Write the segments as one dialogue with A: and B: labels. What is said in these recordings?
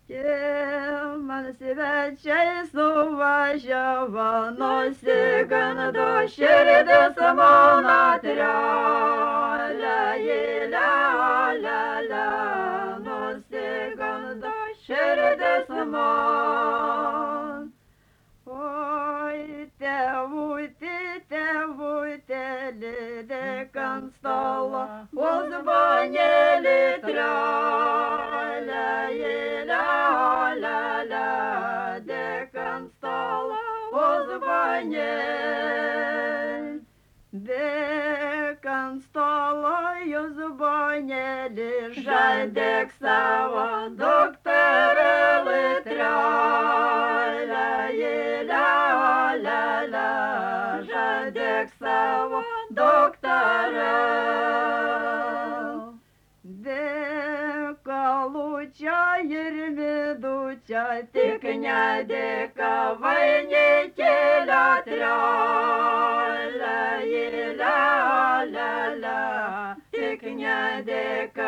A: Man svečiai suvažiavo, nusigando širdis mano trelė, nusigando širdis man. Oi, tėvutė, tėvutė, lydėk ant stalo, uzbanėlį trelė, dėk ant stalo, uzbanėlį. Dėk ant stalo, uzbanėlį, žadėk savo dukterėlį trelę, žadėk savo dukterę. Dėk alučio ir vidučio, tik nedėk vainikėlio trelę, tik nedėk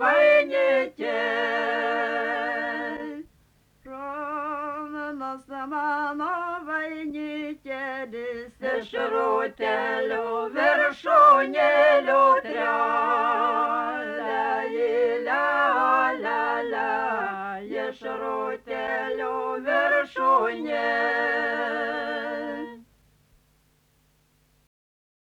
A: vainikėlio. Romanas mano vainikėlis iš rūtelių viršūnėlių trelė, iš rūtelių viršūnėlių.